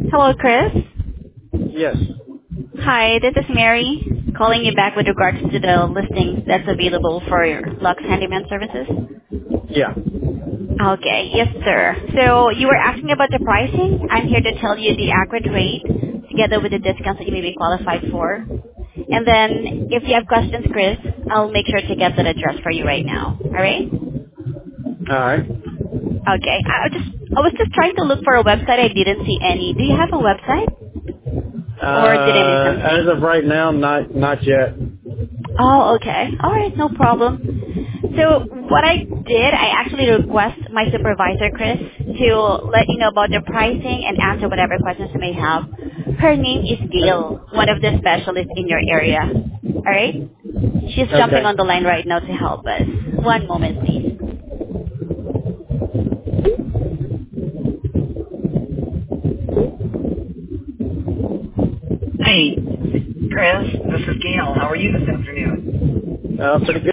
Hello, Chris. Yes. Hi, this is Mary calling you back with regards to the listings that's available for your Lux Handyman Services. Yeah. Okay, yes, sir. So you were asking about the pricing. I'm here to tell you the accurate rate together with the discounts that you may be qualified for. And then if you have questions, Chris, I'll make sure to get that addressed for you right now. All right? All right. Okay. I was just trying to look for a website. I didn't see any. Do you have a website? Or did I miss As something? of right now, not yet. Oh, okay. All right, no problem. So what I did, I actually request my supervisor, Chris, to let you know about the pricing and answer whatever questions you may have. Her name is Gail, one of the specialists in your area. All right? She's jumping Okay. on the line right now to help us. One moment, please. Hey, Chris, this is Gail. How are you this afternoon? Pretty good.